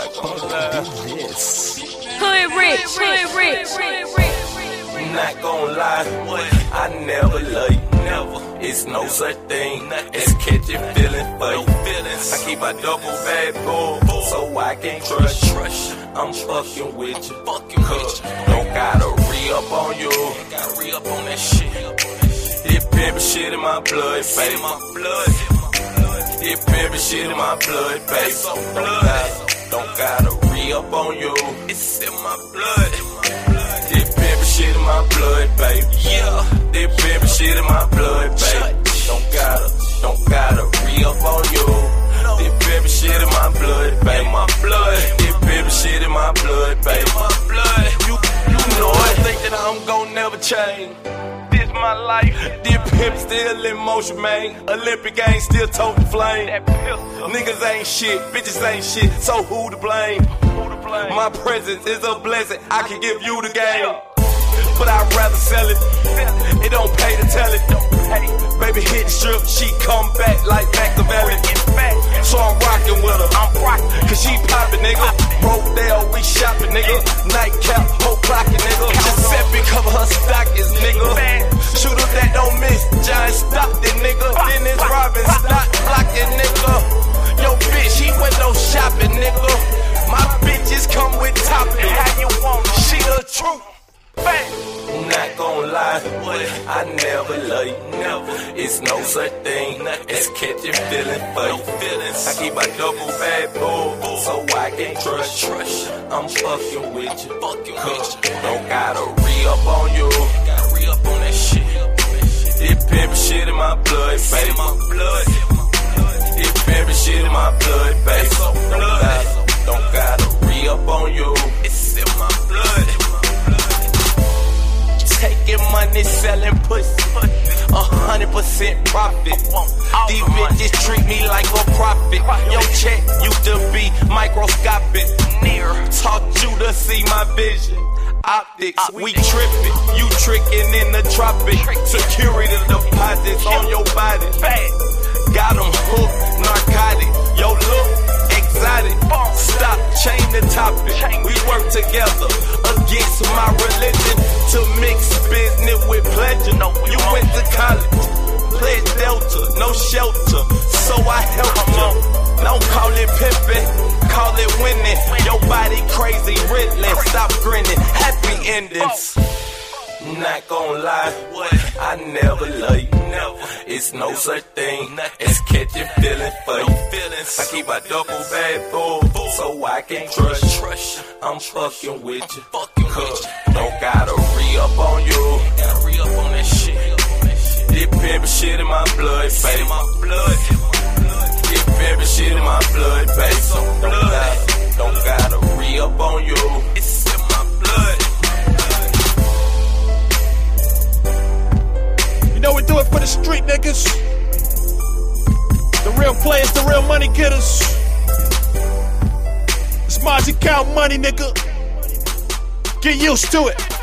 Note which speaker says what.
Speaker 1: not gonna lie.
Speaker 2: Hood rich.
Speaker 1: Not gonna lie, I never love you. It's no such thing as catching feelings for you. I keep a double bad bull, so I can't trust. I'm fucking with you, cause don't gotta re-up on you. Gotta re-up on that shit. It pimpin' shit in my blood, baby. It pimpin' shit in my blood, baby. Don't gotta re-up on you. It's in my blood. It pimpin' shit in my blood, baby. Yeah, it pimpin' shit in my blood, baby. Don't gotta re-up on you. It pimpin' shit in my blood, baby. It pimpin' shit in my blood, baby. You know I think that I'm gon' never change. This my life. This pimp still in motion, man. Olympic Games still toting flame. Niggas ain't shit, bitches ain't shit. So who to blame? My presence is a blessing. I can give you the game, but I'd rather sell it. It don't pay to tell it. Baby hit the strip, she come back like Machiavelli. So I'm rockin' with her, cause she poppin', nigga. Rodale, we shopping, nigga. Nightcap, whole clockin', nigga. Giuseppe cover her stockings, nigga. Shooter that don't miss, John Stockton, nigga. Dennis Robin, stock blocking, nigga. Yo, bitch, she went no shopping, nigga. My bitches come with topping. How you want? She the truth. I'm not gon' lie, I never love you. It's no such thing as catching feelings for you. I keep a double bad bull, so I can't trust. I'm fucking with you, cause don't gotta re-up on you. Gotta re-up on that shit. It pimpin' shit in my blood, baby. It pimpin' shit in my blood, baby. Don't gotta re-up on you. It's in my blood. Taking money, selling pussy, 100% profit. These bitches treat me like a prophet. Your check used to be microscopic. Taught you to see my vision. Optics, we trippin', you trickin' in the tropic. Security deposits on your body. Got them hooked, narcotic. Yo, look, exotic. Stop, change the topic. We work together against my religion to mix business with pleasure. You went to college, pledge Delta, no shelter, so I helped you. Don't call it pimpin', call it winning. Your body crazy, Ridley, stop grinning. Happy endings. Not gon' lie, I never love you. It's no such thing as catching feelings for you. I keep a double bad bull, so I can't trust. I'm fucking with you, cause don't gotta re-up on you. Gotta re-up on that shit. It pimpin' shit in my blood, baby. It pimpin' shit in my blood, baby. Don't gotta re-up on you. It's in my blood.
Speaker 3: You know we do it for the street niggas, the real players, the real money getters. It's Monty Count Money, nigga. Get used to it.